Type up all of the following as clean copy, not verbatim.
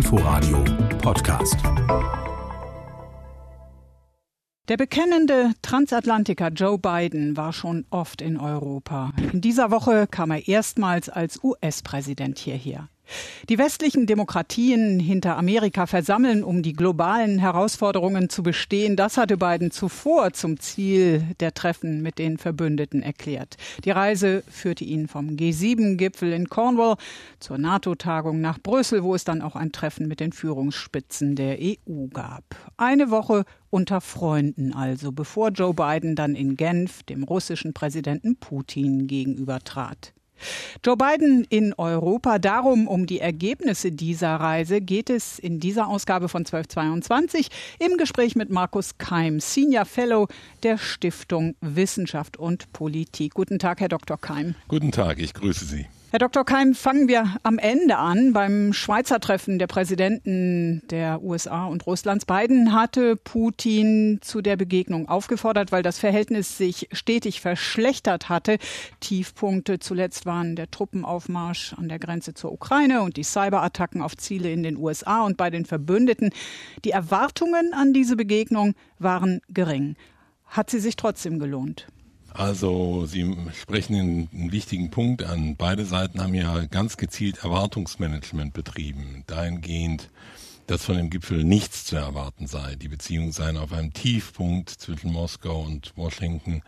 Inforadio Podcast. Der bekennende Transatlantiker Joe Biden war schon oft in Europa. In dieser Woche kam er erstmals als US-Präsident hierher. Die westlichen Demokratien hinter Amerika versammeln, um die globalen Herausforderungen zu bestehen. Das hatte Biden zuvor zum Ziel der Treffen mit den Verbündeten erklärt. Die Reise führte ihn vom G7-Gipfel in Cornwall zur NATO-Tagung nach Brüssel, wo es dann auch ein Treffen mit den Führungsspitzen der EU gab. Eine Woche unter Freunden also, bevor Joe Biden dann in Genf dem russischen Präsidenten Putin gegenübertrat. Joe Biden in Europa. Darum, um die Ergebnisse dieser Reise, geht es in dieser Ausgabe von 1222 im Gespräch mit Markus Keim, Senior Fellow der Stiftung Wissenschaft und Politik. Guten Tag, Herr Dr. Keim. Guten Tag, ich grüße Sie. Herr Dr. Keim, fangen wir am Ende an. Beim Schweizer Treffen der Präsidenten der USA und Russlands. Biden hatte Putin zu der Begegnung aufgefordert, weil das Verhältnis sich stetig verschlechtert hatte. Tiefpunkte zuletzt waren der Truppenaufmarsch an der Grenze zur Ukraine und die Cyberattacken auf Ziele in den USA und bei den Verbündeten. Die Erwartungen an diese Begegnung waren gering. Hat sie sich trotzdem gelohnt? Also Sie sprechen einen wichtigen Punkt an. Beide Seiten haben ja ganz gezielt Erwartungsmanagement betrieben, dahingehend, dass von dem Gipfel nichts zu erwarten sei. Die Beziehungen seien auf einem Tiefpunkt zwischen Moskau und Washington,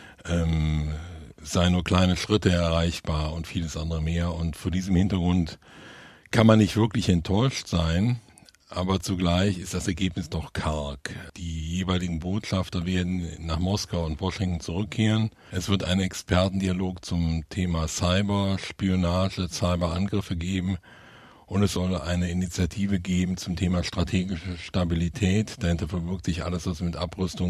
seien nur kleine Schritte erreichbar und vieles andere mehr. Und vor diesem Hintergrund kann man nicht wirklich enttäuscht sein. Aber zugleich ist das Ergebnis doch karg. Die jeweiligen Botschafter werden nach Moskau und Washington zurückkehren. Es wird einen Expertendialog zum Thema Cyberspionage, Cyberangriffe geben. Und es soll eine Initiative geben zum Thema strategische Stabilität. Dahinter verbirgt sich alles, was mit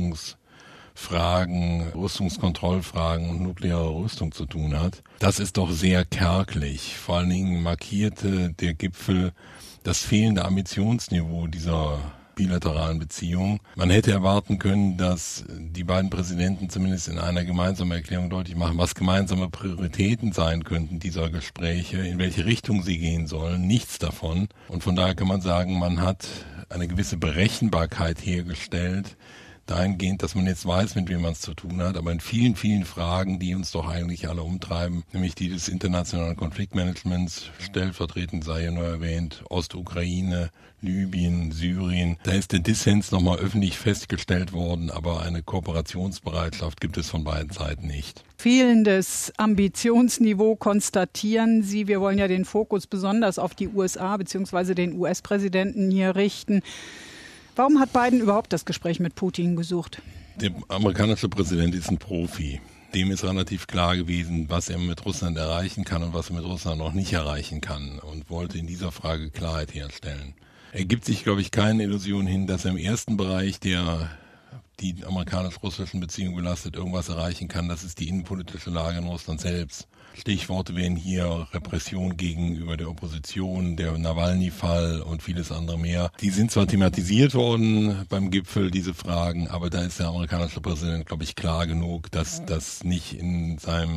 Abrüstungsfragen, Rüstungskontrollfragen und nuklearer Rüstung zu tun hat. Das ist doch sehr kärglich. Vor allen Dingen markierte der Gipfel das fehlende Ambitionsniveau dieser bilateralen Beziehung. Man hätte erwarten können, dass die beiden Präsidenten zumindest in einer gemeinsamen Erklärung deutlich machen, was gemeinsame Prioritäten sein könnten dieser Gespräche, in welche Richtung sie gehen sollen. Nichts davon. Und von daher kann man sagen, man hat eine gewisse Berechenbarkeit hergestellt, dahingehend, dass man jetzt weiß, mit wem man es zu tun hat, aber in vielen, vielen Fragen, die uns doch eigentlich alle umtreiben, nämlich die des internationalen Konfliktmanagements, stellvertretend sei ja nur erwähnt, Ostukraine, Libyen, Syrien, da ist der Dissens nochmal öffentlich festgestellt worden, aber eine Kooperationsbereitschaft gibt es von beiden Seiten nicht. Fehlendes Ambitionsniveau konstatieren Sie. Wir wollen ja den Fokus besonders auf die USA bzw. den US-Präsidenten hier richten. Warum hat Biden überhaupt das Gespräch mit Putin gesucht? Der amerikanische Präsident ist ein Profi. Dem ist relativ klar gewesen, was er mit Russland erreichen kann und was er mit Russland noch nicht erreichen kann und wollte in dieser Frage Klarheit herstellen. Er gibt sich, glaube ich, keine Illusion hin, dass er im ersten Bereich, der die amerikanisch-russischen Beziehungen belastet, irgendwas erreichen kann. Das ist die innenpolitische Lage in Russland selbst. Stichworte wären hier Repression gegenüber der Opposition, der Nawalny-Fall und vieles andere mehr. Die sind zwar thematisiert worden beim Gipfel, diese Fragen, aber da ist der amerikanische Präsident, glaube ich, klar genug, dass das nicht in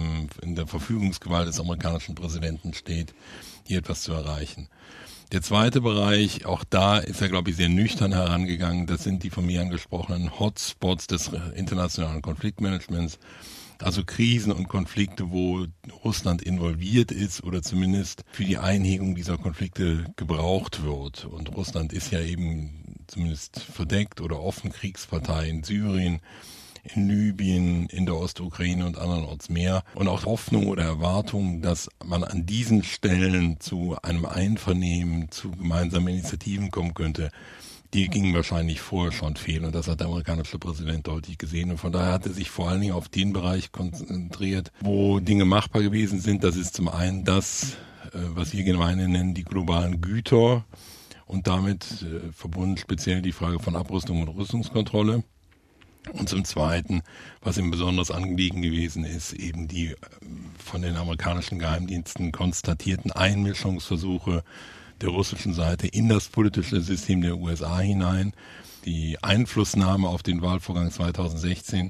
der Verfügungsgewalt des amerikanischen Präsidenten steht, hier etwas zu erreichen. Der zweite Bereich, auch da ist er, glaube ich, sehr nüchtern herangegangen. Das sind die von mir angesprochenen Hotspots des internationalen Konfliktmanagements. Also Krisen und Konflikte, wo Russland involviert ist oder zumindest für die Einhegung dieser Konflikte gebraucht wird. Und Russland ist ja eben zumindest verdeckt oder offen Kriegspartei in Syrien, in Libyen, in der Ostukraine und andernorts mehr. Und auch Hoffnung oder Erwartung, dass man an diesen Stellen zu einem Einvernehmen, zu gemeinsamen Initiativen kommen könnte, die gingen wahrscheinlich vorher schon fehl. Und das hat der amerikanische Präsident deutlich gesehen. Und von daher hat er sich vor allen Dingen auf den Bereich konzentriert, wo Dinge machbar gewesen sind. Das ist zum einen das, was wir gemeinhin nennen, die globalen Güter und damit verbunden speziell die Frage von Abrüstung und Rüstungskontrolle. Und zum Zweiten, was ihm besonders angelegen gewesen ist, eben die von den amerikanischen Geheimdiensten konstatierten Einmischungsversuche der russischen Seite in das politische System der USA hinein, die Einflussnahme auf den Wahlvorgang 2016,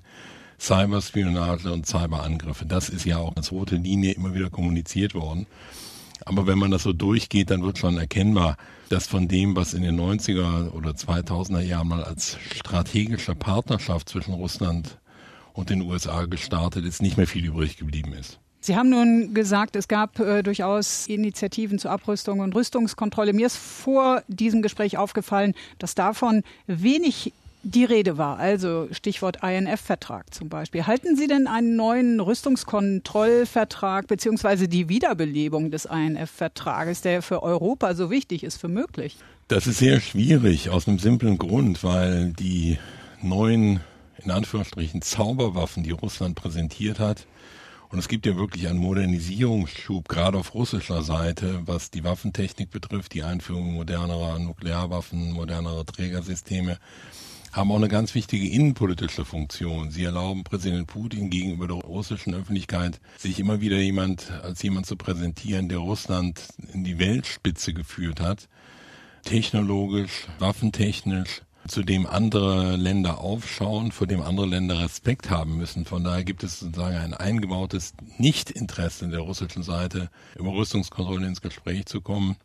Cyberspionage und Cyberangriffe. Das ist ja auch als rote Linie immer wieder kommuniziert worden. Aber wenn man das so durchgeht, dann wird schon erkennbar, dass von dem, was in den 90er oder 2000er Jahren mal als strategische Partnerschaft zwischen Russland und den USA gestartet ist, nicht mehr viel übrig geblieben ist. Sie haben nun gesagt, es gab durchaus Initiativen zur Abrüstung und Rüstungskontrolle. Mir ist vor diesem Gespräch aufgefallen, dass davon wenig die Rede war. Also Stichwort INF-Vertrag zum Beispiel. Halten Sie denn einen neuen Rüstungskontrollvertrag bzw. die Wiederbelebung des INF-Vertrages, der für Europa so wichtig ist, für möglich? Das ist sehr schwierig aus einem simplen Grund, weil die neuen, in Anführungsstrichen, Zauberwaffen, die Russland präsentiert hat, und es gibt ja wirklich einen Modernisierungsschub, gerade auf russischer Seite, was die Waffentechnik betrifft, die Einführung modernerer Nuklearwaffen, modernerer Trägersysteme, haben auch eine ganz wichtige innenpolitische Funktion. Sie erlauben Präsident Putin gegenüber der russischen Öffentlichkeit, sich immer wieder als jemand zu präsentieren, der Russland in die Weltspitze geführt hat, technologisch, waffentechnisch, zu dem andere Länder aufschauen, vor dem andere Länder Respekt haben müssen. Von daher gibt es sozusagen ein eingebautes Nichtinteresse der russischen Seite, über Rüstungskontrolle ins Gespräch zu kommen.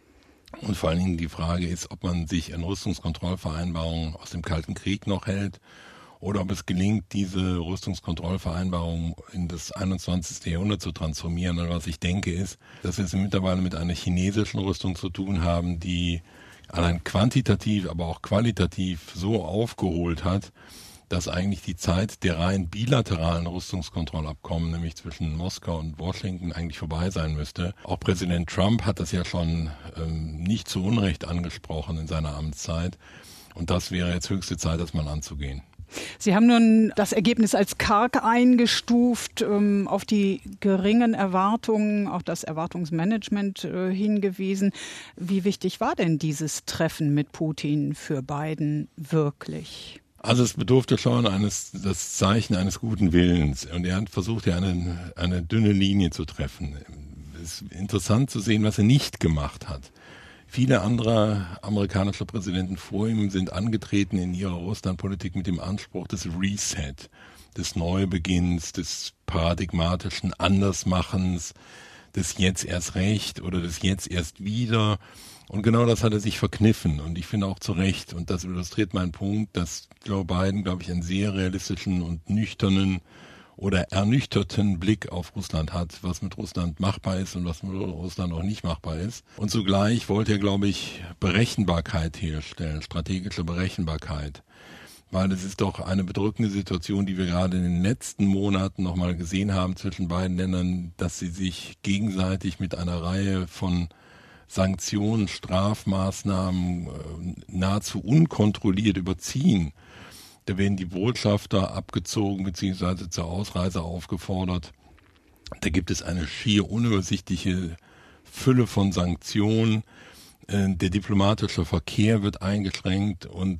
Und vor allen Dingen die Frage ist, ob man sich an Rüstungskontrollvereinbarungen aus dem Kalten Krieg noch hält oder ob es gelingt, diese Rüstungskontrollvereinbarungen in das 21. Jahrhundert zu transformieren. Und was ich denke ist, dass wir es mittlerweile mit einer chinesischen Rüstung zu tun haben, die allein quantitativ, aber auch qualitativ so aufgeholt hat, dass eigentlich die Zeit der rein bilateralen Rüstungskontrollabkommen, nämlich zwischen Moskau und Washington, eigentlich vorbei sein müsste. Auch Präsident Trump hat das ja schon nicht zu Unrecht angesprochen in seiner Amtszeit. Und das wäre jetzt höchste Zeit, das mal anzugehen. Sie haben nun das Ergebnis als karg eingestuft, auf die geringen Erwartungen, auch das Erwartungsmanagement hingewiesen. Wie wichtig war denn dieses Treffen mit Putin für Biden wirklich? Also es bedurfte schon das Zeichen eines guten Willens. Und er hat versucht, ja eine dünne Linie zu treffen. Es ist interessant zu sehen, was er nicht gemacht hat. Viele andere amerikanische Präsidenten vor ihm sind angetreten in ihrer Russlandpolitik mit dem Anspruch des Reset, des Neubeginns, des paradigmatischen Andersmachens, des Jetzt erst recht oder des Jetzt erst wieder. Und genau das hat er sich verkniffen und ich finde auch zu Recht. Und das illustriert meinen Punkt, dass Joe Biden, glaube ich, einen sehr realistischen und nüchternen oder ernüchterten Blick auf Russland hat, was mit Russland machbar ist und was mit Russland auch nicht machbar ist. Und zugleich wollte er, glaube ich, Berechenbarkeit herstellen, strategische Berechenbarkeit. Weil es ist doch eine bedrückende Situation, die wir gerade in den letzten Monaten nochmal gesehen haben zwischen beiden Ländern, dass sie sich gegenseitig mit einer Reihe von Sanktionen, Strafmaßnahmen nahezu unkontrolliert überziehen. Da werden die Botschafter abgezogen bzw. zur Ausreise aufgefordert. Da gibt es eine schier unübersichtliche Fülle von Sanktionen. Der diplomatische Verkehr wird eingeschränkt und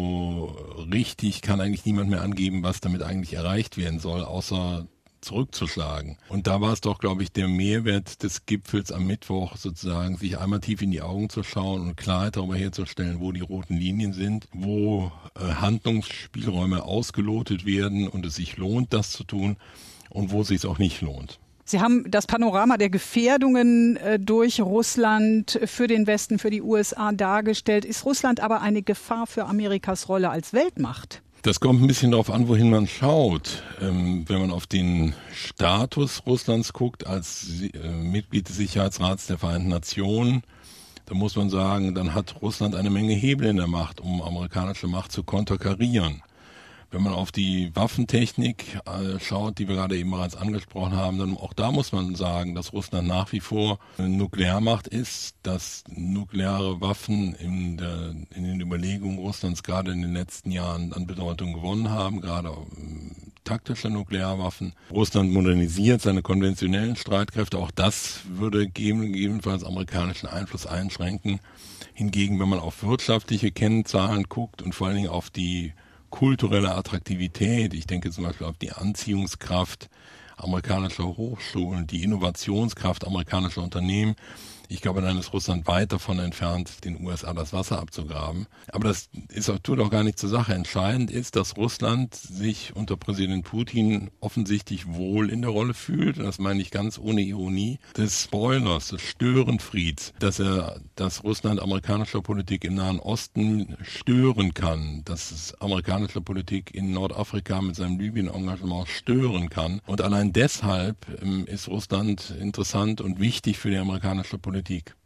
so richtig kann eigentlich niemand mehr angeben, was damit eigentlich erreicht werden soll, außer zurückzuschlagen. Und da war es doch, glaube ich, der Mehrwert des Gipfels am Mittwoch sozusagen, sich einmal tief in die Augen zu schauen und Klarheit darüber herzustellen, wo die roten Linien sind, wo Handlungsspielräume ausgelotet werden und es sich lohnt, das zu tun und wo es sich auch nicht lohnt. Sie haben das Panorama der Gefährdungen durch Russland für den Westen, für die USA dargestellt. Ist Russland aber eine Gefahr für Amerikas Rolle als Weltmacht? Das kommt ein bisschen darauf an, wohin man schaut. Wenn man auf den Status Russlands guckt als Mitglied des Sicherheitsrats der Vereinten Nationen, dann muss man sagen, dann hat Russland eine Menge Hebel in der Macht, um amerikanische Macht zu konterkarieren. Wenn man auf die Waffentechnik schaut, die wir gerade eben bereits angesprochen haben, dann auch da muss man sagen, dass Russland nach wie vor eine Nuklearmacht ist, dass nukleare Waffen in den Überlegungen Russlands gerade in den letzten Jahren an Bedeutung gewonnen haben, gerade taktische Nuklearwaffen. Russland modernisiert seine konventionellen Streitkräfte, auch das würde gegebenenfalls amerikanischen Einfluss einschränken. Hingegen, wenn man auf wirtschaftliche Kennzahlen guckt und vor allen Dingen auf die kulturelle Attraktivität, ich denke zum Beispiel auf die Anziehungskraft amerikanischer Hochschulen, die Innovationskraft amerikanischer Unternehmen, Ich glaube, dann ist Russland weit davon entfernt, den USA das Wasser abzugraben. Aber das tut auch gar nicht zur Sache. Entscheidend ist, dass Russland sich unter Präsident Putin offensichtlich wohl in der Rolle fühlt. Und das meine ich ganz ohne Ironie. Des Spoilers, des Störenfrieds, dass Russland amerikanischer Politik im Nahen Osten stören kann, dass es amerikanische Politik in Nordafrika mit seinem Libyen-Engagement stören kann. Und allein deshalb ist Russland interessant und wichtig für die amerikanische Politik.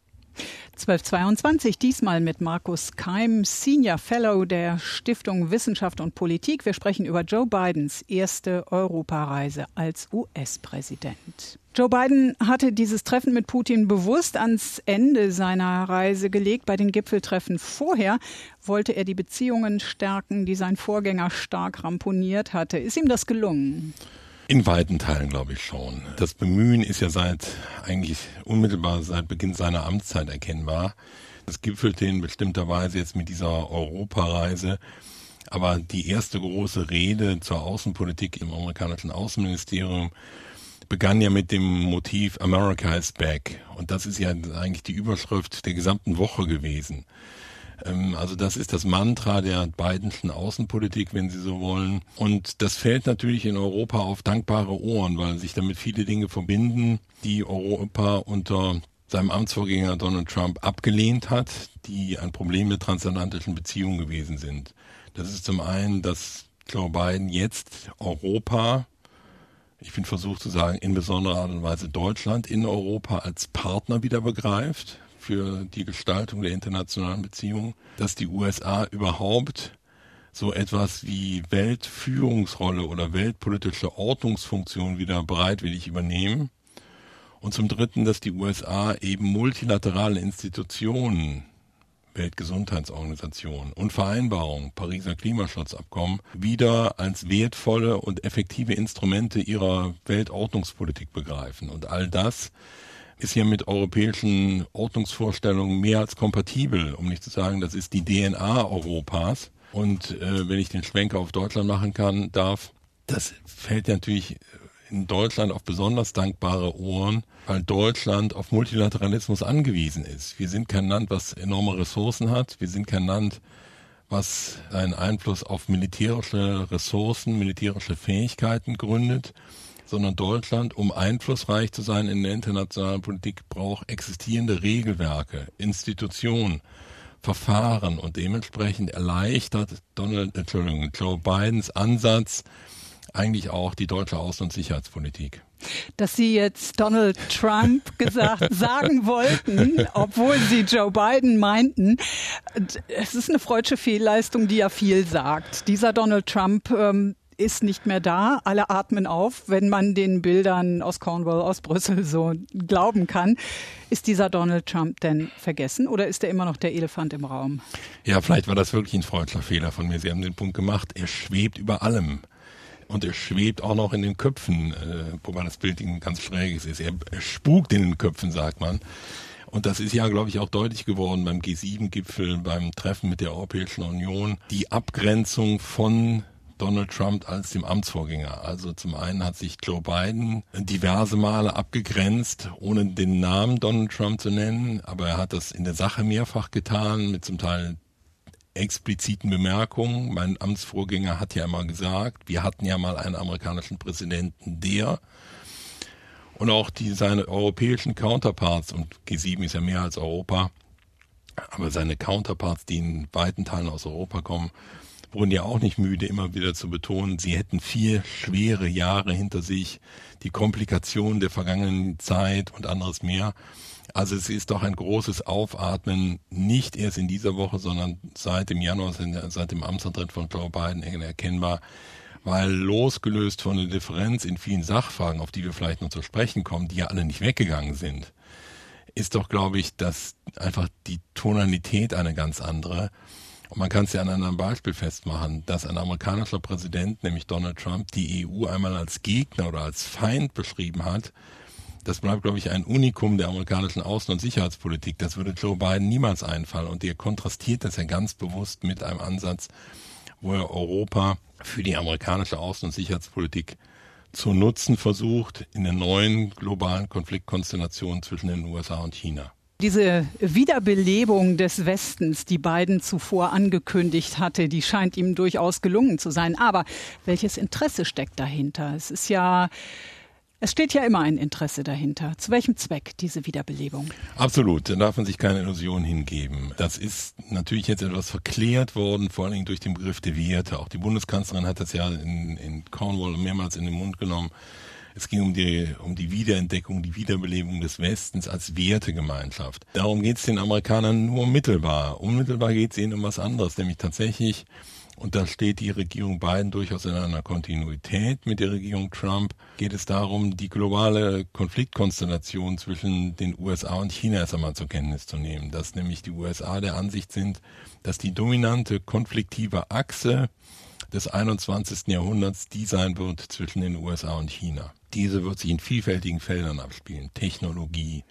1222, diesmal mit Markus Keim, Senior Fellow der Stiftung Wissenschaft und Politik. Wir sprechen über Joe Bidens erste Europareise als US-Präsident. Joe Biden hatte dieses Treffen mit Putin bewusst ans Ende seiner Reise gelegt. Bei den Gipfeltreffen vorher wollte er die Beziehungen stärken, die sein Vorgänger stark ramponiert hatte. Ist ihm das gelungen? In weiten Teilen glaube ich schon. Das Bemühen ist ja unmittelbar seit Beginn seiner Amtszeit erkennbar. Das gipfelte in bestimmter Weise jetzt mit dieser Europareise. Aber die erste große Rede zur Außenpolitik im amerikanischen Außenministerium begann ja mit dem Motiv America is back. Und das ist ja eigentlich die Überschrift der gesamten Woche gewesen. Also das ist das Mantra der Bidenschen Außenpolitik, wenn Sie so wollen. Und das fällt natürlich in Europa auf dankbare Ohren, weil sich damit viele Dinge verbinden, die Europa unter seinem Amtsvorgänger Donald Trump abgelehnt hat, die ein Problem der transatlantischen Beziehungen gewesen sind. Das ist zum einen, dass Joe Biden jetzt Europa, ich bin versucht zu sagen, in besonderer Art und Weise Deutschland in Europa als Partner wieder begreift für die Gestaltung der internationalen Beziehungen, dass die USA überhaupt so etwas wie Weltführungsrolle oder weltpolitische Ordnungsfunktion wieder bereitwillig übernehmen. Und zum Dritten, dass die USA eben multilaterale Institutionen, Weltgesundheitsorganisation und Vereinbarung, Pariser Klimaschutzabkommen, wieder als wertvolle und effektive Instrumente ihrer Weltordnungspolitik begreifen. Und all das ist ja mit europäischen Ordnungsvorstellungen mehr als kompatibel, um nicht zu sagen, das ist die DNA Europas. Und wenn ich den Schwenker auf Deutschland machen darf, das fällt natürlich in Deutschland auf besonders dankbare Ohren, weil Deutschland auf Multilateralismus angewiesen ist. Wir sind kein Land, was enorme Ressourcen hat. Wir sind kein Land, was einen Einfluss auf militärische Ressourcen, militärische Fähigkeiten gründet, sondern Deutschland, um einflussreich zu sein in der internationalen Politik, braucht existierende Regelwerke, Institutionen, Verfahren und dementsprechend erleichtert Joe Bidens Ansatz eigentlich auch die deutsche Außen- und Sicherheitspolitik. Dass Sie jetzt Donald Trump sagen wollten, obwohl Sie Joe Biden meinten, es ist eine freudsche Fehlleistung, die ja viel sagt. Dieser Donald Trump ist nicht mehr da. Alle atmen auf, wenn man den Bildern aus Cornwall, aus Brüssel so glauben kann. Ist dieser Donald Trump denn vergessen oder ist er immer noch der Elefant im Raum? Ja, vielleicht war das wirklich ein freudscher Fehler von mir. Sie haben den Punkt gemacht, er schwebt über allem. Und er schwebt auch noch in den Köpfen, wobei das Bild ganz schräges ist. Er spukt in den Köpfen, sagt man. Und das ist ja, glaube ich, auch deutlich geworden beim G7-Gipfel, beim Treffen mit der Europäischen Union. Die Abgrenzung von Donald Trump als dem Amtsvorgänger. Also zum einen hat sich Joe Biden diverse Male abgegrenzt, ohne den Namen Donald Trump zu nennen. Aber er hat das in der Sache mehrfach getan, mit zum Teil expliziten Bemerkungen. Mein Amtsvorgänger hat ja immer gesagt, wir hatten ja mal einen amerikanischen Präsidenten, und auch seine europäischen Counterparts, und G7 ist ja mehr als Europa, aber seine Counterparts, die in weiten Teilen aus Europa kommen, wurden ja auch nicht müde, immer wieder zu betonen, sie hätten 4 schwere Jahre hinter sich, die Komplikationen der vergangenen Zeit und anderes mehr. Also es ist doch ein großes Aufatmen, nicht erst in dieser Woche, sondern seit dem Januar, seit dem Amtsantritt von Joe Biden erkennbar, weil losgelöst von der Differenz in vielen Sachfragen, auf die wir vielleicht noch zu sprechen kommen, die ja alle nicht weggegangen sind, ist doch, glaube ich, dass einfach die Tonalität eine ganz andere. Und man kann es ja an einem Beispiel festmachen, dass ein amerikanischer Präsident, nämlich Donald Trump, die EU einmal als Gegner oder als Feind beschrieben hat. Das bleibt, glaube ich, ein Unikum der amerikanischen Außen- und Sicherheitspolitik. Das würde Joe Biden niemals einfallen. Und der kontrastiert das ja ganz bewusst mit einem Ansatz, wo er Europa für die amerikanische Außen- und Sicherheitspolitik zu nutzen versucht in der neuen globalen Konfliktkonstellation zwischen den USA und China. Diese Wiederbelebung des Westens, die Biden zuvor angekündigt hatte, die scheint ihm durchaus gelungen zu sein. Aber welches Interesse steckt dahinter? Es steht ja immer ein Interesse dahinter. Zu welchem Zweck diese Wiederbelebung? Absolut, da darf man sich keine Illusion hingeben. Das ist natürlich jetzt etwas verklärt worden, vor allen Dingen durch den Begriff der Werte. Auch die Bundeskanzlerin hat das ja in Cornwall mehrmals in den Mund genommen. Es ging um die Wiederentdeckung, die Wiederbelebung des Westens als Wertegemeinschaft. Darum geht es den Amerikanern nur mittelbar. Unmittelbar geht es ihnen um was anderes, nämlich tatsächlich, und da steht die Regierung Biden durchaus in einer Kontinuität mit der Regierung Trump, geht es darum, die globale Konfliktkonstellation zwischen den USA und China erst einmal zur Kenntnis zu nehmen. Dass nämlich die USA der Ansicht sind, dass die dominante konfliktive Achse des 21. Jahrhunderts die sein wird zwischen den USA und China. Diese wird sich in vielfältigen Feldern abspielen. Technologie,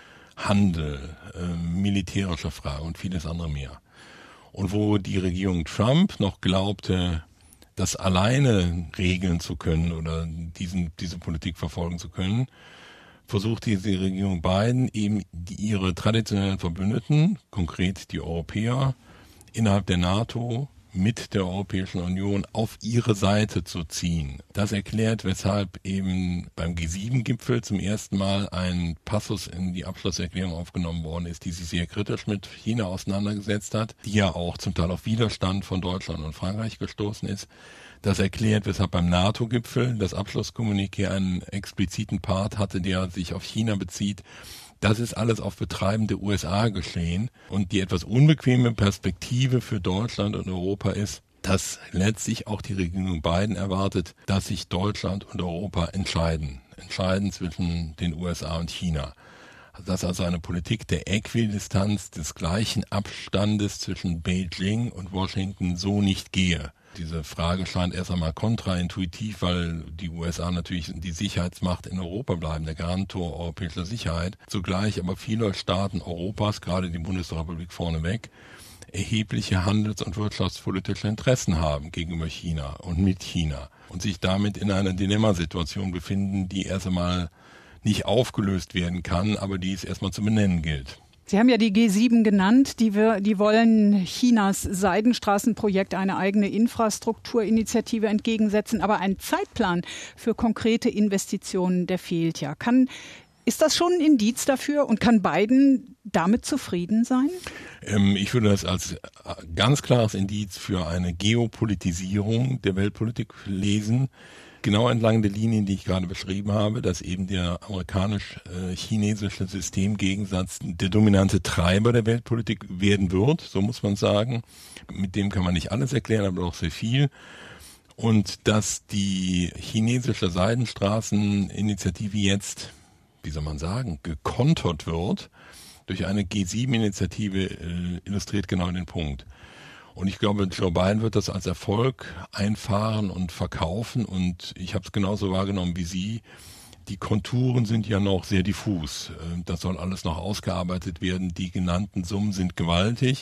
Handel, militärische Frage und vieles andere mehr. Und wo die Regierung Trump noch glaubte, das alleine regeln zu können oder diese Politik verfolgen zu können, versucht diese Regierung Biden eben ihre traditionellen Verbündeten, konkret die Europäer, innerhalb der NATO, mit der Europäischen Union auf ihre Seite zu ziehen. Das erklärt, weshalb eben beim G7-Gipfel zum ersten Mal ein Passus in die Abschlusserklärung aufgenommen worden ist, die sich sehr kritisch mit China auseinandergesetzt hat, die ja auch zum Teil auf Widerstand von Deutschland und Frankreich gestoßen ist. Das erklärt, weshalb beim NATO-Gipfel das Abschlusskommuniqué einen expliziten Part hatte, der sich auf China bezieht. Das ist alles auf Betreiben der USA geschehen. Und die etwas unbequeme Perspektive für Deutschland und Europa ist, dass letztlich auch die Regierung Biden erwartet, dass sich Deutschland und Europa entscheiden zwischen den USA und China. Dass also eine Politik der Äquidistanz, des gleichen Abstandes zwischen Beijing und Washington so nicht gehe. Diese Frage scheint erst einmal kontraintuitiv, weil die USA natürlich die Sicherheitsmacht in Europa bleiben, der Garantor europäischer Sicherheit. Zugleich aber viele Staaten Europas, gerade die Bundesrepublik vorneweg, erhebliche handels- und wirtschaftspolitische Interessen haben gegenüber China und mit China und sich damit in einer Dilemmasituation befinden, die erst einmal nicht aufgelöst werden kann, aber die es erstmal zu benennen gilt. Sie haben ja die G7 genannt, die wollen Chinas Seidenstraßenprojekt eine eigene Infrastrukturinitiative entgegensetzen, aber ein Zeitplan für konkrete Investitionen, der fehlt ja. Ist das schon ein Indiz dafür und kann Biden damit zufrieden sein? Ich würde das als ganz klares Indiz für eine Geopolitisierung der Weltpolitik lesen. Genau entlang der Linien, die ich gerade beschrieben habe, dass eben der amerikanisch-chinesische Systemgegensatz der dominante Treiber der Weltpolitik werden wird, so muss man sagen. Mit dem kann man nicht alles erklären, aber doch sehr viel. Und dass die chinesische Seidenstraßeninitiative jetzt, wie soll man sagen, gekontert wird durch eine G7-Initiative, illustriert genau den Punkt. Und ich glaube, Joe Biden wird das als Erfolg einfahren und verkaufen. Und ich habe es genauso wahrgenommen wie Sie. Die Konturen sind ja noch sehr diffus. Das soll alles noch ausgearbeitet werden. Die genannten Summen sind gewaltig.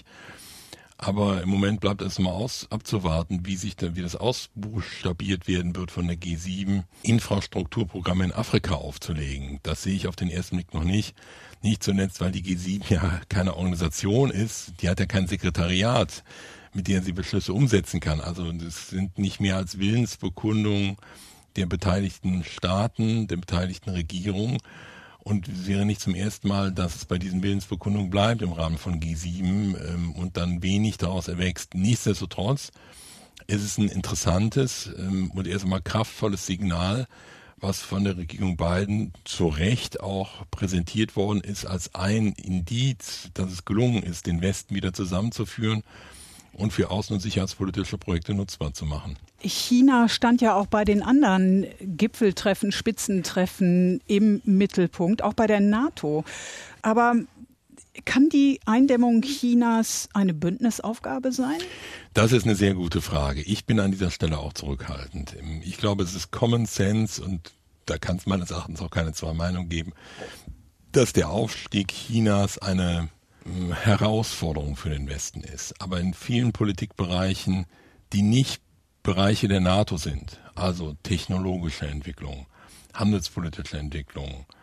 Aber im Moment bleibt es mal abzuwarten, wie das ausbuchstabiert werden wird von der G7, Infrastrukturprogramme in Afrika aufzulegen. Das sehe ich auf den ersten Blick noch nicht. Nicht zuletzt, weil die G7 ja keine Organisation ist. Die hat ja kein Sekretariat, mit der sie Beschlüsse umsetzen kann. Also das sind nicht mehr als Willensbekundungen der beteiligten Staaten, der beteiligten Regierung. Und es wäre nicht zum ersten Mal, dass es bei diesen Willensbekundungen bleibt im Rahmen von G7 und dann wenig daraus erwächst. Nichtsdestotrotz ist es ein interessantes und erst einmal kraftvolles Signal, was von der Regierung Biden zu Recht auch präsentiert worden ist als ein Indiz, dass es gelungen ist, den Westen wieder zusammenzuführen und für außen- und sicherheitspolitische Projekte nutzbar zu machen. China stand ja auch bei den anderen Gipfeltreffen, Spitzentreffen im Mittelpunkt, auch bei der NATO. Aber kann die Eindämmung Chinas eine Bündnisaufgabe sein? Das ist eine sehr gute Frage. Ich bin an dieser Stelle auch zurückhaltend. Ich glaube, es ist Common Sense und da kann es meines Erachtens auch keine zwei Meinungen geben, dass der Aufstieg Chinas eine Herausforderung für den Westen ist. Aber in vielen Politikbereichen, die nicht Bereiche der NATO sind, also technologische Entwicklung, handelspolitische Entwicklung,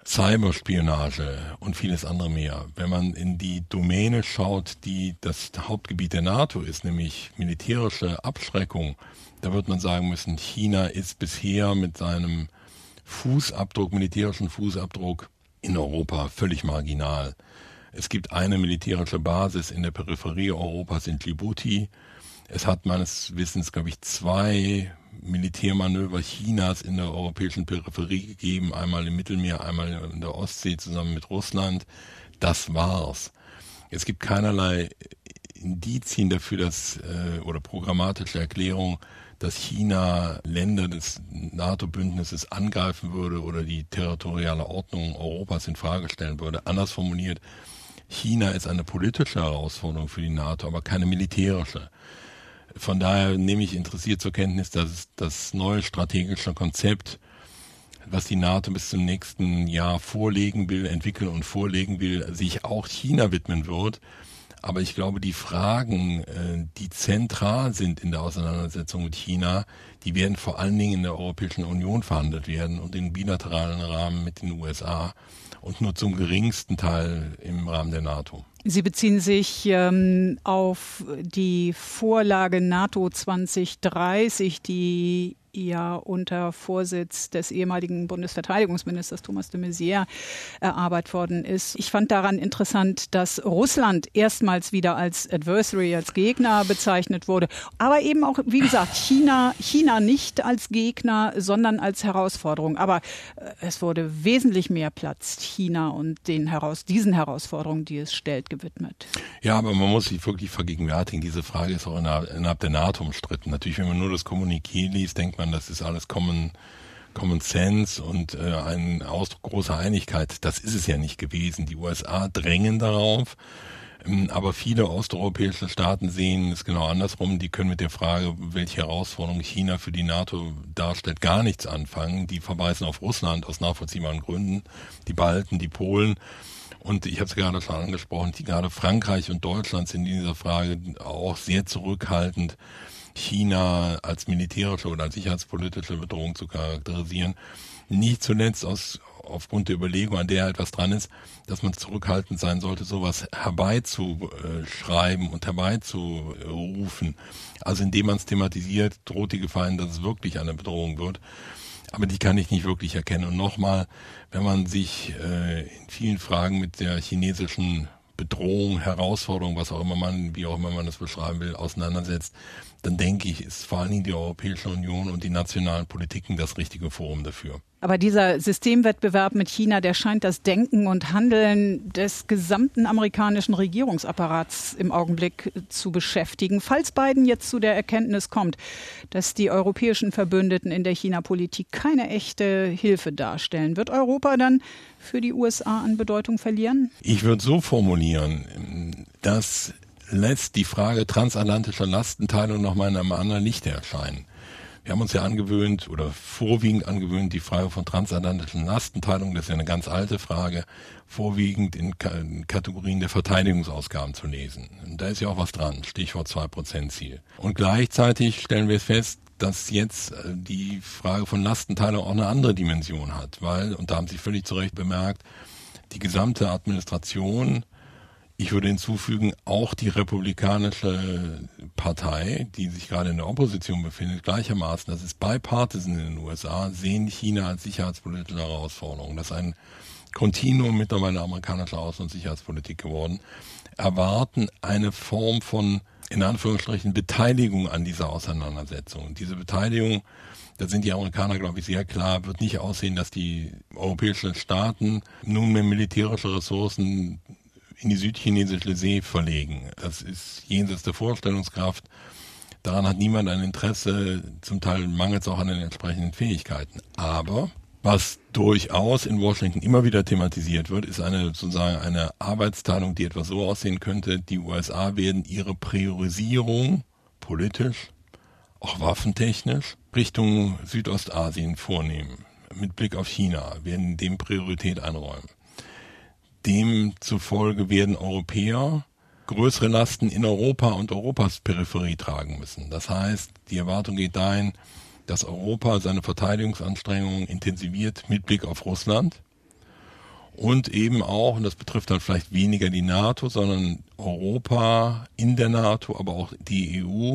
Cyberspionage und vieles andere mehr. Wenn man in die Domäne schaut, die das Hauptgebiet der NATO ist, nämlich militärische Abschreckung, da wird man sagen müssen, China ist bisher mit seinem militärischen Fußabdruck in Europa völlig marginal. Es gibt eine militärische Basis in der Peripherie Europas in Djibouti. Es hat meines Wissens, glaube ich, 2 Militärmanöver Chinas in der europäischen Peripherie gegeben, einmal im Mittelmeer, einmal in der Ostsee zusammen mit Russland. Das war's. Es gibt keinerlei Indizien dafür, oder programmatische Erklärung, dass China Länder des NATO-Bündnisses angreifen würde oder die territoriale Ordnung Europas in Frage stellen würde. Anders formuliert, China ist eine politische Herausforderung für die NATO, aber keine militärische. Von daher nehme ich interessiert zur Kenntnis, dass das neue strategische Konzept, was die NATO bis zum nächsten Jahr entwickeln und vorlegen will, sich auch China widmen wird. Aber ich glaube, die Fragen, die zentral sind in der Auseinandersetzung mit China, die werden vor allen Dingen in der Europäischen Union verhandelt werden und im bilateralen Rahmen mit den USA und nur zum geringsten Teil im Rahmen der NATO. Sie beziehen sich auf die Vorlage NATO 2030, die ja unter Vorsitz des ehemaligen Bundesverteidigungsministers Thomas de Maizière erarbeitet worden ist. Ich fand daran interessant, dass Russland erstmals wieder als Adversary, als Gegner bezeichnet wurde, aber eben auch, wie gesagt, China nicht als Gegner, sondern als Herausforderung. Aber es wurde wesentlich mehr Platz China und diesen Herausforderungen, die es stellt, gewidmet. Ja, aber man muss sich wirklich vergegenwärtigen, diese Frage ist auch innerhalb der NATO umstritten. Natürlich, wenn man nur das Kommuniqué liest, denkt man, das ist alles Common Sense und ein Ausdruck großer Einigkeit. Das ist es ja nicht gewesen. Die USA drängen darauf, aber viele osteuropäische Staaten sehen es genau andersrum. Die können mit der Frage, welche Herausforderung China für die NATO darstellt, gar nichts anfangen. Die verweisen auf Russland aus nachvollziehbaren Gründen, die Balten, die Polen. Und ich habe es gerade schon angesprochen, gerade Frankreich und Deutschland sind in dieser Frage auch sehr zurückhaltend, China als militärische oder als sicherheitspolitische Bedrohung zu charakterisieren. Nicht zuletzt aufgrund der Überlegung, an der etwas dran ist, dass man zurückhaltend sein sollte, sowas herbeizuschreiben und herbeizurufen. Also indem man es thematisiert, droht die Gefahr, dass es wirklich eine Bedrohung wird. Aber die kann ich nicht wirklich erkennen. Und nochmal, wenn man sich in vielen Fragen mit der chinesischen Bedrohung, Herausforderung, wie auch immer man das beschreiben will, auseinandersetzt, dann denke ich, ist vor allen Dingen die Europäische Union und die nationalen Politiken das richtige Forum dafür. Aber dieser Systemwettbewerb mit China, der scheint das Denken und Handeln des gesamten amerikanischen Regierungsapparats im Augenblick zu beschäftigen. Falls Biden jetzt zu der Erkenntnis kommt, dass die europäischen Verbündeten in der China-Politik keine echte Hilfe darstellen, wird Europa dann für die USA an Bedeutung verlieren? Ich würde so formulieren, dass lässt die Frage transatlantischer Lastenteilung nochmal in einem anderen Licht erscheinen. Wir haben uns ja angewöhnt oder vorwiegend angewöhnt, die Frage von transatlantischen Lastenteilung, das ist ja eine ganz alte Frage, vorwiegend in Kategorien der Verteidigungsausgaben zu lesen. Und da ist ja auch was dran, Stichwort 2%-Ziel. Und gleichzeitig stellen wir fest, dass jetzt die Frage von Lastenteilung auch eine andere Dimension hat, weil, und da haben Sie völlig zu Recht bemerkt, die gesamte Administration, ich würde hinzufügen, auch die Republikanische Partei, die sich gerade in der Opposition befindet, gleichermaßen, das ist bipartisan in den USA, sehen China als sicherheitspolitische Herausforderung. Das ist ein Kontinuum mittlerweile amerikanischer Außen- und Sicherheitspolitik geworden, erwarten eine Form von, in Anführungsstrichen, Beteiligung an dieser Auseinandersetzung. Und diese Beteiligung, da sind die Amerikaner, glaube ich, sehr klar, wird nicht aussehen, dass die europäischen Staaten nunmehr militärische Ressourcen in die südchinesische See verlegen. Das ist jenseits der Vorstellungskraft. Daran hat niemand ein Interesse, zum Teil mangelt es auch an den entsprechenden Fähigkeiten. Aber was durchaus in Washington immer wieder thematisiert wird, ist eine Arbeitsteilung, die etwa so aussehen könnte, die USA werden ihre Priorisierung politisch, auch waffentechnisch, Richtung Südostasien vornehmen. Mit Blick auf China werden dem Priorität einräumen. Demzufolge werden Europäer größere Lasten in Europa und Europas Peripherie tragen müssen. Das heißt, die Erwartung geht dahin, dass Europa seine Verteidigungsanstrengungen intensiviert mit Blick auf Russland Und eben auch, und das betrifft dann vielleicht weniger die NATO, sondern Europa in der NATO, aber auch die EU,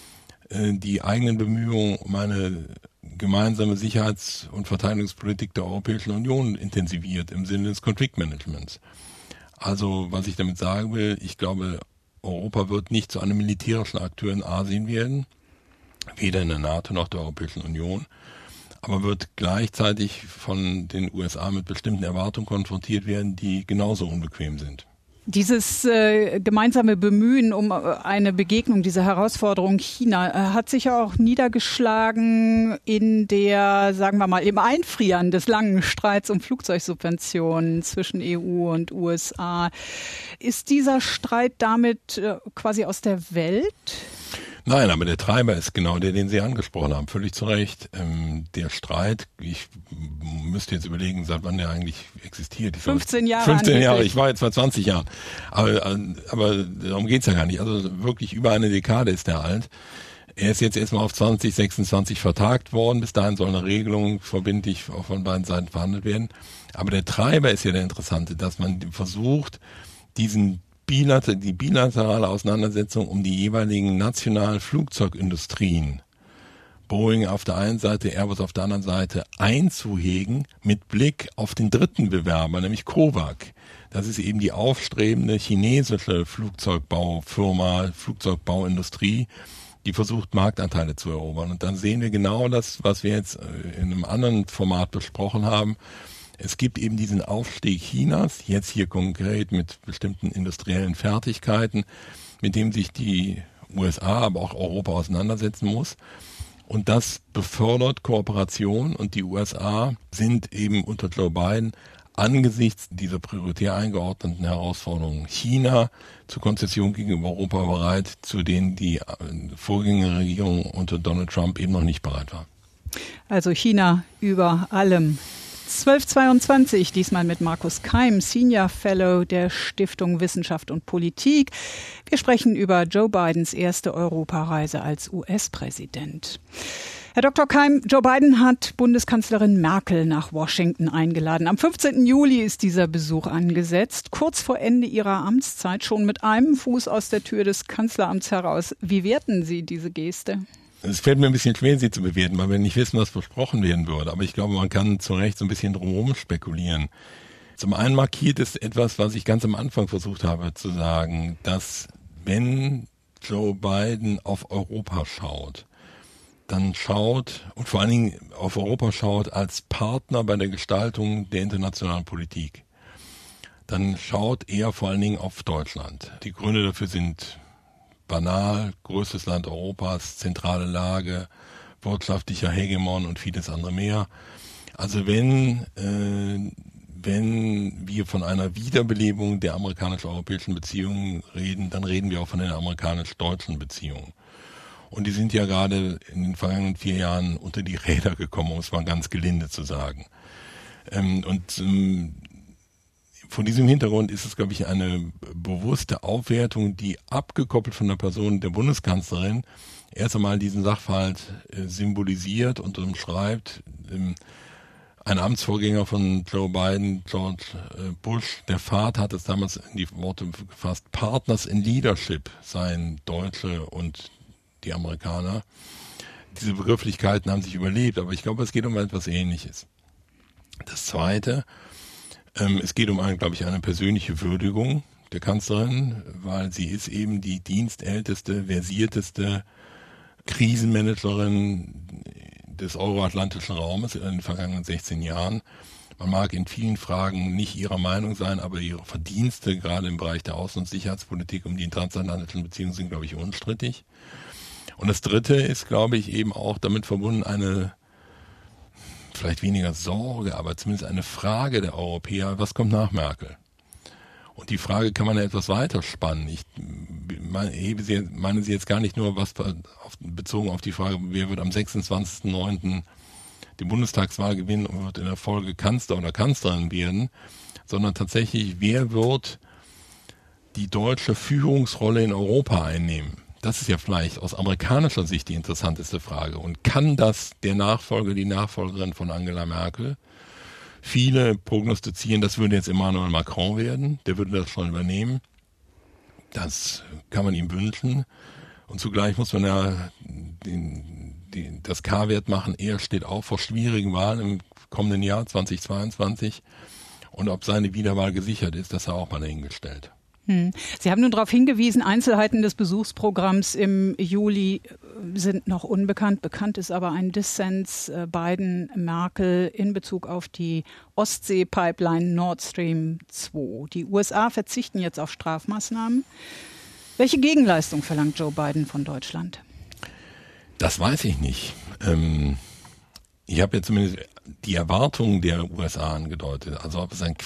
die eigenen Bemühungen um eine gemeinsame Sicherheits- und Verteidigungspolitik der Europäischen Union intensiviert im Sinne des Konfliktmanagements. Also, was ich damit sagen will, ich glaube, Europa wird nicht zu einem militärischen Akteur in Asien werden, weder in der NATO noch der Europäischen Union, aber wird gleichzeitig von den USA mit bestimmten Erwartungen konfrontiert werden, die genauso unbequem sind. Dieses gemeinsame Bemühen um eine Begegnung dieser Herausforderung China hat sich auch niedergeschlagen in der, sagen wir mal, im Einfrieren des langen Streits um Flugzeugsubventionen zwischen EU und USA. Ist dieser Streit damit quasi aus der Welt? Nein, aber der Treiber ist genau der, den Sie angesprochen haben, völlig zu Recht. Der Streit, ich müsste jetzt überlegen, seit wann der eigentlich existiert. 15 Jahre. 15 Jahre, ich war jetzt bei 20 Jahren. Aber darum geht's ja gar nicht. Also wirklich über eine Dekade ist der alt. Er ist jetzt erstmal auf 2026 vertagt worden. Bis dahin soll eine Regelung verbindlich auch von beiden Seiten verhandelt werden. Aber der Treiber ist ja der interessante, dass man versucht, die bilaterale Auseinandersetzung um die jeweiligen nationalen Flugzeugindustrien, Boeing auf der einen Seite, Airbus auf der anderen Seite, einzuhegen mit Blick auf den dritten Bewerber, nämlich COVAC. Das ist eben die aufstrebende chinesische Flugzeugbaufirma, Flugzeugbauindustrie, die versucht, Marktanteile zu erobern. Und dann sehen wir genau das, was wir jetzt in einem anderen Format besprochen haben. Es gibt eben diesen Aufstieg Chinas, jetzt hier konkret mit bestimmten industriellen Fertigkeiten, mit dem sich die USA, aber auch Europa auseinandersetzen muss. Und das befördert Kooperation, und die USA sind eben unter Joe Biden angesichts dieser prioritär eingeordneten Herausforderungen China zur Konzession gegenüber Europa bereit, zu denen die Vorgängerregierung unter Donald Trump eben noch nicht bereit war. Also China über allem. 1222, diesmal mit Markus Keim, Senior Fellow der Stiftung Wissenschaft und Politik. Wir sprechen über Joe Bidens erste Europareise als US-Präsident. Herr Dr. Keim, Joe Biden hat Bundeskanzlerin Merkel nach Washington eingeladen. Am 15. Juli ist dieser Besuch angesetzt, kurz vor Ende ihrer Amtszeit, schon mit einem Fuß aus der Tür des Kanzleramts heraus. Wie werten Sie diese Geste? Es fällt mir ein bisschen schwer, sie zu bewerten, weil wir nicht wissen, was versprochen werden würde. Aber ich glaube, man kann zu Recht so ein bisschen drumherum spekulieren. Zum einen markiert es etwas, was ich ganz am Anfang versucht habe zu sagen, dass wenn Joe Biden auf Europa schaut, dann schaut und vor allen Dingen auf Europa schaut als Partner bei der Gestaltung der internationalen Politik, dann schaut er vor allen Dingen auf Deutschland. Die Gründe dafür sind banal, größtes Land Europas, zentrale Lage, wirtschaftlicher Hegemon und vieles andere mehr. Also wenn wir von einer Wiederbelebung der amerikanisch-europäischen Beziehungen reden, dann reden wir auch von den amerikanisch-deutschen Beziehungen. Und die sind ja gerade in den vergangenen 4 Jahren unter die Räder gekommen, um es mal ganz gelinde zu sagen. Vor diesem Hintergrund ist es, glaube ich, eine bewusste Aufwertung, die abgekoppelt von der Person der Bundeskanzlerin erst einmal diesen Sachverhalt symbolisiert und umschreibt. Ein Amtsvorgänger von Joe Biden, George Bush, der Vater, hat es damals in die Worte gefasst, Partners in Leadership seien Deutsche und die Amerikaner. Diese Begrifflichkeiten haben sich überlebt, aber ich glaube, es geht um etwas Ähnliches. Das Zweite, es geht um eine persönliche Würdigung der Kanzlerin, weil sie ist eben die dienstälteste, versierteste Krisenmanagerin des euroatlantischen Raumes in den vergangenen 16 Jahren. Man mag in vielen Fragen nicht ihrer Meinung sein, aber ihre Verdienste, gerade im Bereich der Außen- und Sicherheitspolitik um die transatlantischen Beziehungen, sind, glaube ich, unstrittig. Und das Dritte ist, glaube ich, eben auch damit verbunden, eine vielleicht weniger Sorge, aber zumindest eine Frage der Europäer, was kommt nach Merkel? Und die Frage kann man ja etwas weiter spannen. Ich meine sie jetzt gar nicht nur bezogen auf die Frage, wer wird am 26.09. die Bundestagswahl gewinnen und wird in der Folge Kanzler oder Kanzlerin werden, sondern tatsächlich, wer wird die deutsche Führungsrolle in Europa einnehmen? Das ist ja vielleicht aus amerikanischer Sicht die interessanteste Frage. Und kann das der Nachfolger, die Nachfolgerin von Angela Merkel Viele prognostizieren, das würde jetzt Emmanuel Macron werden, der würde das schon übernehmen. Das kann man ihm wünschen. Und zugleich muss man ja das K-Wert machen. Er steht auch vor schwierigen Wahlen im kommenden Jahr 2022. Und ob seine Wiederwahl gesichert ist, das sei auch mal dahingestellt. Sie haben nun darauf hingewiesen, Einzelheiten des Besuchsprogramms im Juli sind noch unbekannt. Bekannt ist aber ein Dissens Biden-Merkel in Bezug auf die Ostsee-Pipeline Nord Stream 2. Die USA verzichten jetzt auf Strafmaßnahmen. Welche Gegenleistung verlangt Joe Biden von Deutschland? Das weiß ich nicht. Ich habe ja zumindest die Erwartungen der USA angedeutet. Also ob es ein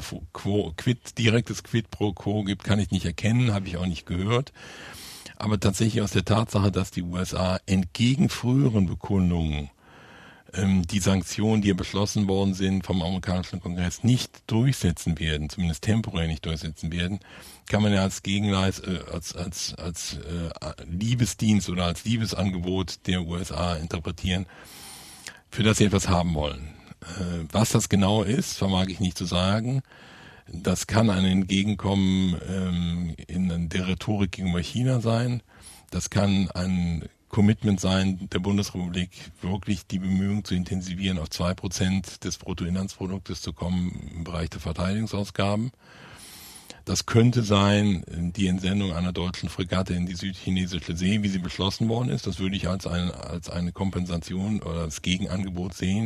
direktes Quid pro quo gibt, kann ich nicht erkennen, habe ich auch nicht gehört. Aber tatsächlich aus der Tatsache, dass die USA entgegen früheren Bekundungen die Sanktionen, die beschlossen worden sind vom amerikanischen Kongress, nicht durchsetzen werden, zumindest temporär nicht durchsetzen werden, kann man ja als Gegenleist, als Liebesdienst oder als Liebesangebot der USA interpretieren, für das sie etwas haben wollen. Was das genau ist, vermag ich nicht zu sagen. Das kann ein Entgegenkommen in der Rhetorik gegenüber China sein. Das kann ein Commitment sein der Bundesrepublik, wirklich die Bemühungen zu intensivieren, auf 2% des Bruttoinlandsproduktes zu kommen im Bereich der Verteidigungsausgaben. Das könnte sein die Entsendung einer deutschen Fregatte in die südchinesische See, wie sie beschlossen worden ist. Das würde ich als eine Kompensation oder als Gegenangebot sehen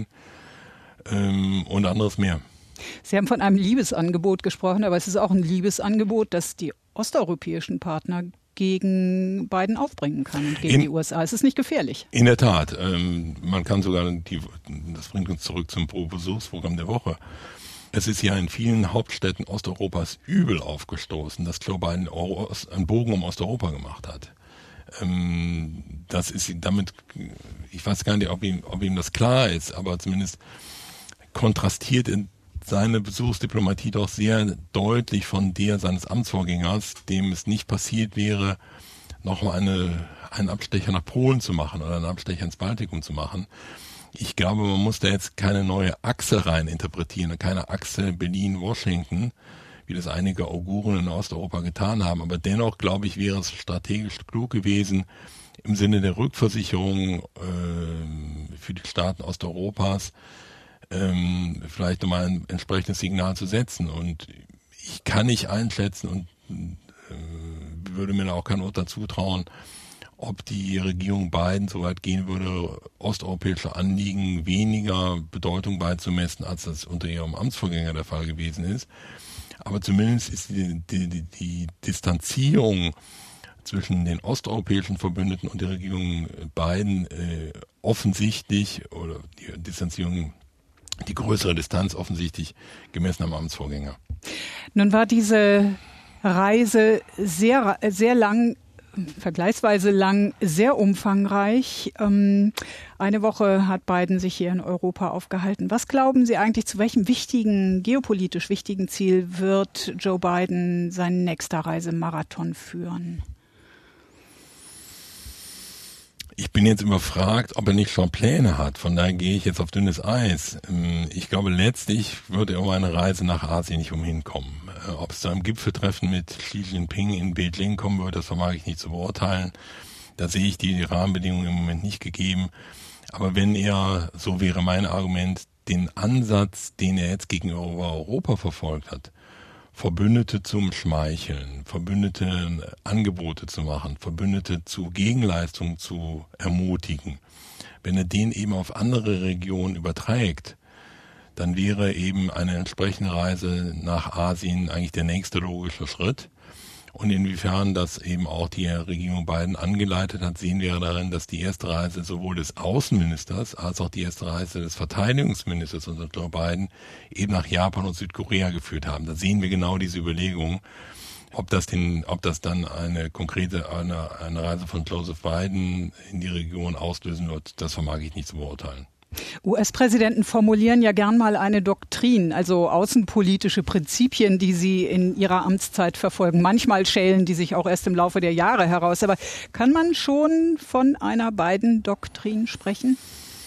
und anderes mehr. Sie haben von einem Liebesangebot gesprochen, aber es ist auch ein Liebesangebot, das die osteuropäischen Partner gegen Biden aufbringen kann und gegen die USA. Es ist nicht gefährlich. In der Tat. Man kann sogar, das bringt uns zurück zum Besuchsprogramm der Woche. Es ist ja in vielen Hauptstädten Osteuropas übel aufgestoßen, dass Joe Biden einen Bogen um Osteuropa gemacht hat. Das ist damit, ich weiß gar nicht, ob ihm das klar ist, aber zumindest kontrastiert seine Besuchsdiplomatie doch sehr deutlich von der seines Amtsvorgängers, dem es nicht passiert wäre, nochmal einen Abstecher nach Polen zu machen oder einen Abstecher ins Baltikum zu machen. Ich glaube, man muss da jetzt keine neue Achse rein interpretieren, keine Achse Berlin-Washington, wie das einige Auguren in Osteuropa getan haben. Aber dennoch, glaube ich, wäre es strategisch klug gewesen, im Sinne der Rückversicherung für die Staaten Osteuropas vielleicht nochmal ein entsprechendes Signal zu setzen. Und ich kann nicht einschätzen und würde mir da auch kein Urteil zutrauen, ob die Regierung Biden so weit gehen würde, osteuropäische Anliegen weniger Bedeutung beizumessen, als das unter ihrem Amtsvorgänger der Fall gewesen ist. Aber zumindest ist die Distanzierung zwischen den osteuropäischen Verbündeten und der Regierung Biden offensichtlich, oder die Distanzierung, die größere Distanz offensichtlich gemessen am Amtsvorgänger. Nun war diese Reise sehr, sehr lang, vergleichsweise lang, sehr umfangreich. Eine Woche hat Biden sich hier in Europa aufgehalten. Was glauben Sie eigentlich, zu welchem geopolitisch wichtigen Ziel wird Joe Biden seinen nächster Reisemarathon führen? Ich bin jetzt überfragt, ob er nicht schon Pläne hat. Von daher gehe ich jetzt auf dünnes Eis. Ich glaube, letztlich wird er um eine Reise nach Asien nicht umhin kommen. Ob es zu einem Gipfeltreffen mit Xi Jinping in Beijing kommen wird, das vermag ich nicht zu beurteilen. Da sehe ich die Rahmenbedingungen im Moment nicht gegeben. Aber wenn er, so wäre mein Argument, den Ansatz, den er jetzt gegenüber Europa verfolgt hat, Verbündete zum Schmeicheln, Verbündete Angebote zu machen, Verbündete zu Gegenleistungen zu ermutigen. Wenn er den eben auf andere Regionen überträgt, dann wäre eben eine entsprechende Reise nach Asien eigentlich der nächste logische Schritt. Und inwiefern das eben auch die Regierung Biden angeleitet hat, sehen wir darin, dass die erste Reise sowohl des Außenministers als auch die erste Reise des Verteidigungsministers unter Joe Biden eben nach Japan und Südkorea geführt haben. Da sehen wir genau diese Überlegungen. Ob das dann eine konkrete eine Reise von Joseph Biden in die Region auslösen wird, das vermag ich nicht zu beurteilen. US-Präsidenten formulieren ja gern mal eine Doktrin, also außenpolitische Prinzipien, die sie in ihrer Amtszeit verfolgen. Manchmal schälen die sich auch erst im Laufe der Jahre heraus. Aber kann man schon von einer Biden-Doktrin sprechen?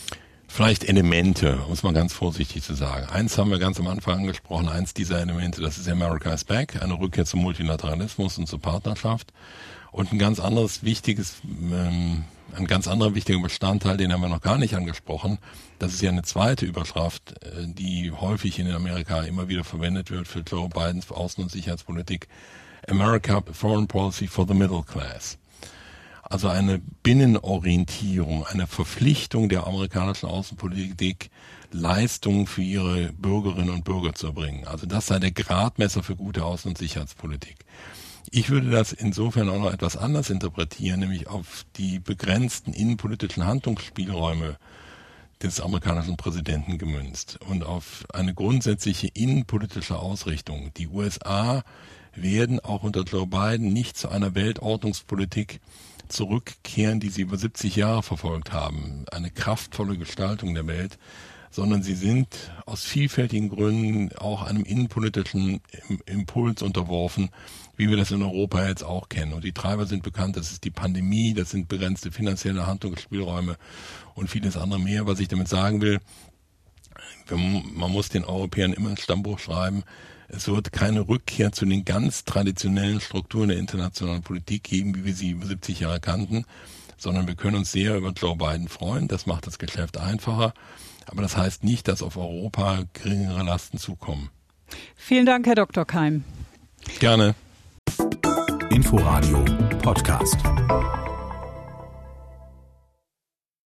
Vielleicht Elemente, um es mal ganz vorsichtig zu sagen. Eins haben wir ganz am Anfang angesprochen, eins dieser Elemente, das ist America is Back, eine Rückkehr zum Multilateralismus und zur Partnerschaft. Und ein ganz anderer wichtiger Bestandteil, den haben wir noch gar nicht angesprochen, das ist ja eine zweite Überschrift, die häufig in Amerika immer wieder verwendet wird für Joe Bidens Außen- und Sicherheitspolitik, America Foreign Policy for the Middle Class. Also eine Binnenorientierung, eine Verpflichtung der amerikanischen Außenpolitik, Leistungen für ihre Bürgerinnen und Bürger zu erbringen. Also das sei der Gradmesser für gute Außen- und Sicherheitspolitik. Ich würde das insofern auch noch etwas anders interpretieren, nämlich auf die begrenzten innenpolitischen Handlungsspielräume des amerikanischen Präsidenten gemünzt und auf eine grundsätzliche innenpolitische Ausrichtung. Die USA werden auch unter Joe Biden nicht zu einer Weltordnungspolitik zurückkehren, die sie über 70 Jahre verfolgt haben, eine kraftvolle Gestaltung der Welt, sondern sie sind aus vielfältigen Gründen auch einem innenpolitischen Impuls unterworfen, wie wir das in Europa jetzt auch kennen. Und die Treiber sind bekannt, das ist die Pandemie, das sind begrenzte finanzielle Handlungsspielräume und vieles andere mehr. Was ich damit sagen will, man muss den Europäern immer ins Stammbuch schreiben, es wird keine Rückkehr zu den ganz traditionellen Strukturen der internationalen Politik geben, wie wir sie über 70 Jahre kannten, sondern wir können uns sehr über Joe Biden freuen. Das macht das Geschäft einfacher. Aber das heißt nicht, dass auf Europa geringere Lasten zukommen. Vielen Dank, Herr Dr. Keim. Gerne. Inforadio Podcast.